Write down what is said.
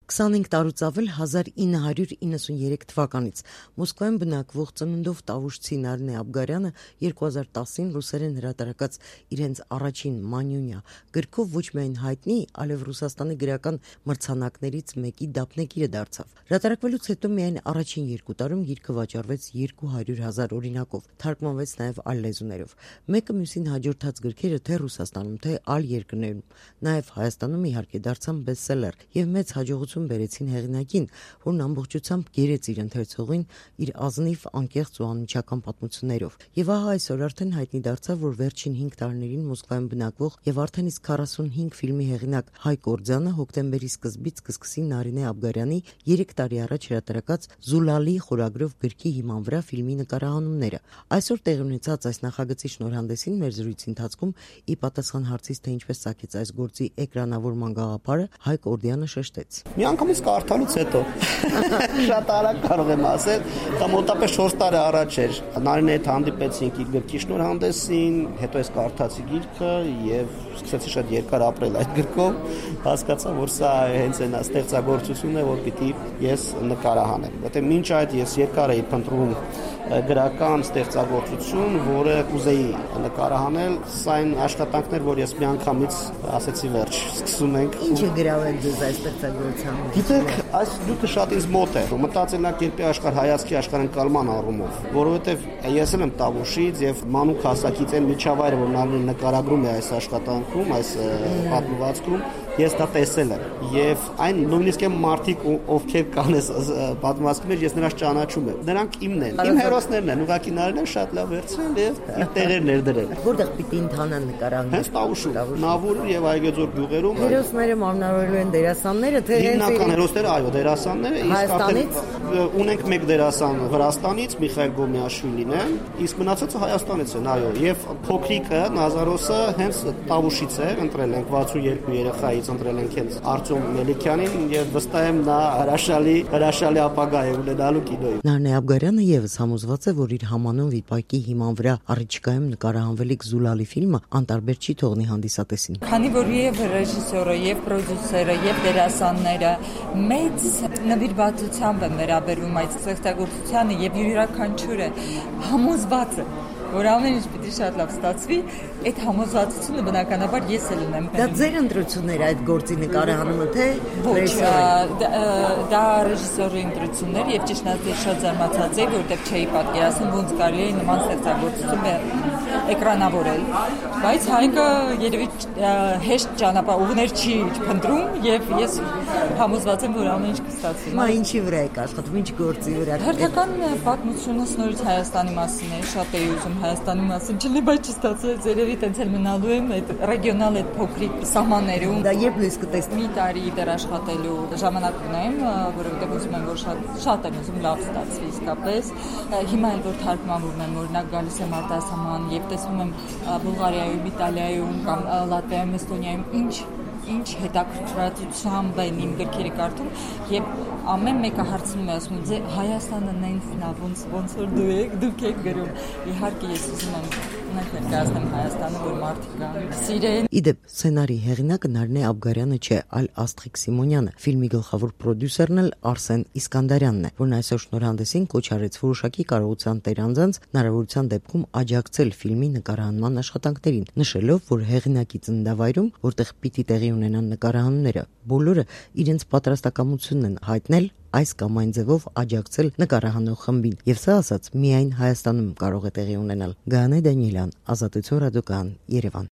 25 տարուց ավել 1993 թվականից Մոսկվայում բնակվող ծննդով տավուշցի Նարինե Աբգարյանը 2010-ին ռուսերեն հրատարակած իրենց առաջին մանյունյա գրքով ոչ միայն հայտնի, այլև Ռուսաստանի գրական մրցանակներից մեկի դափնեկիրը դարձավ։ Հրատարակվելուց հետո միայն առաջին 2 տարում գիրքը վաճառվեց 200,000 օրինակով, թարգմանվեց նաև այլ լեզուներով։ Մեկը մյուսին հաջորդած գրքերը թե Ռուսաստանում, թե այլ երկրներում, նաև Հայաստանում իհարկե դարձան բեսթսելեր եւ մեծ հաջողություն բերեցին հեղինակին, որն ամբողջությամբ գերեց իր ընթերցողին իր ազնիվ, անկեղծ ու անմիջական պատմություններով։ Եվ ահա այսօր արդեն հայտնի դարձավ, որ վերջին 5 տարիներին Մոսկվայում բնակվող եւ արդեն իսկ 45 ֆիլմի հեղինակ Հայկ Օրձյանը հոկտեմբերի սկզբից կսկսի Նարինե Աբգարյանի 3 տարի առաջ հրատարակած Զուլալի խորագրով գրքի հիման վրա ֆիլմի նկարահանումները։ Այսօր տեղի ունեցած այս նախագծի շնորհանդեսին մեր զրույցի ընթացքում ի պատասխան հարցից, թե ինչպես ծագեց այս գործի էկրանավորման գաղափարը, Հայկ Օրդյանը շեշտեց. Մի անգամից կարդալուց հետո շատ արագ կարող եմ ասել, դա մոտավորապես 4 տարի առաջ էր։ Նարինե հետ հանդիպեցինք իր գրքի շնորհանդեսին, հետո ես կարդացի գիրքը եւ սկսեցի շատ երկար ապրել այդ գրքով, հասկացա, որ սա հենց այն ստեղծագործությունն է, որ պիտի ես նկարահանեմ։ Որտեղ մինչ այդ ես երկար էի փնտրում գրական ստեղծագործություն, որը կուզեի նկարահանել, սա այն աշխատանքներ, որ ես միանգամից ասեցի վերջ, սկսում ենք։ Ինչ է գրավել ձեզ այս ստեղծագործության մեջ։ Գիտեք, այս դուքը շատ ինձ մոտ է։ Մտածելակերպի հայացքի աշխարհընկալման առումով, որովհետև ես եմ Տավուշից եւ մանուկ հասակից այն միջավայրը, որ նա նկարագրում է այս աշխատանքում, այս պատմվածքում, ես դա տեսել եմ եւ այն նույնիսկ այն մարդիկ, ովքեր կան այս պատմվածքի մեջ, ես նրանց ճանաչում եմ։ Նրանք իմն են, իմ հերոսներն են, ուղղակի Նարինեն շատ լավ վերցրել եւ իր տեղեր ներդրել։ Որտեղ պիտի ընթանան նկարահանել։ Հենց Տավուշում, Նավուրում եւ Այգեձոր գյուղերում։ Հերոսները մարմնավորելու են դերասանները, թե հիմնական հերոսները, այո, դերասանները, իսկ արդեն ունենք մեկ դերասան Վրաստանից, Միխայել Գոմիաշվիլին է, իսկ մնացածը Հայաստանից են, այո, եւ փոքրիկը Նազարոսը հենց Տավուշից է, ընտրել ենք 62 երեխայից ընտրել ենք հենց Արտյոմ Մելիքյանին եւ վստահ եմ նա հրաշալի ապագա է ունենալու կինոյում։ Նարինե Աբգարյանը եւս համոզված է, որ իր համանուն վիպակի հիման վրա առաջիկայում նկարահանվելիք Զուլալի ֆիլմը անտարբեր չի թողնի հանդիսատեսին։ Քանի որ եւ ռեժիսորը, եւ պրոդյուսերը, եւ դերասանները մեծ նվիրվածությամբ են վերաբերվում այդ ստեղծագործությանը եւ յուրաքանչյուրը համոզված է, որ ամեն ինչ պիտի շատ լավ ստացվի, այդ համոզվածությունը բնականաբար ես էլ ունեմ։ Դա ձեր ընտրությունն էր այդ գործի նկարահանումը, թե ոչ, դա ռեժիսորի ընտրությունն էր եւ ճիշտ ասած շատ զարմացած էի, որտեղ չէի պատկերացնում ոնց կարելի է նման ստեղծագործություն էկրանավորել, բայց Հայկը երևի հեշտ ճանապարհներ չի փնտրում եւ ես համոզված եմ, որ ամեն ինչ կստացվի։ Մա ինչի վրա եք աշխատում, ինչ գործի վրա։ Հերթական պատմությունը նորից Հայաստանի մասին է, շատ էի ուզում Հայաստանի մասին, չլի բայց չստացվեց, երևի տենց էլ մնալու եմ այդ ռեգիոնալ այդ փոքրիկ սահմաններում։ Դա երբ լույս կտեսնի։ Մի տարի դեռ աշխատելու ժամանակ ունեմ, որովհետեւ ուզում եմ, որ շատ եմ ուզում լավ ստացվի իսկապես։ Հիմա էլ որ թարգմանվում եմ, օրինակ գալիս եմ արտասահման եւ տեսնում եմ Բուլղարիայում, Իտալիայում կամ Լատվիայում, Էստոնիայում ինչ հետաքրքրությամբ են իմ գրքերը կարդում եւ ամեն մեկը հարցնում է, ասում է Հայաստանը նենց նա ոնց որ դուք եք գրում։ Իհարկե ես ուզում եմ ներկայացնեմ Հայաստանը, որ մարդիկ կան սիրեն։ Իդեպ սցենարի հեղինակը Նարինե Աբգարյանը չէ, այլ Աստղիկ Սիմոնյանը, ֆիլմի գլխավոր պրոդյուսերն էլ Արսեն Իսկանդարյանն է, որն այսօր շնորհանդեսին կոչ արեց որոշակի կարողության տեր անձանց հնարավորության դեպքում աջակցել ֆիլմի նկարահանման աշխատանքներին, նշելով, որ հեղինակի ծննդավայրում, որտեղ պիտի տեղի ունենան նկարահանումները, բոլորը իրենց պատրաստակամությունն են հայտնել այս կամ այն ձևով աջակցել նկարահանող խմբին, եւ սա ասած միայն Հայաստանում կարող է տեղի ունենալ։ Գայանե Դանիելյան, Ազատություն ռադիոկայան, Երևան։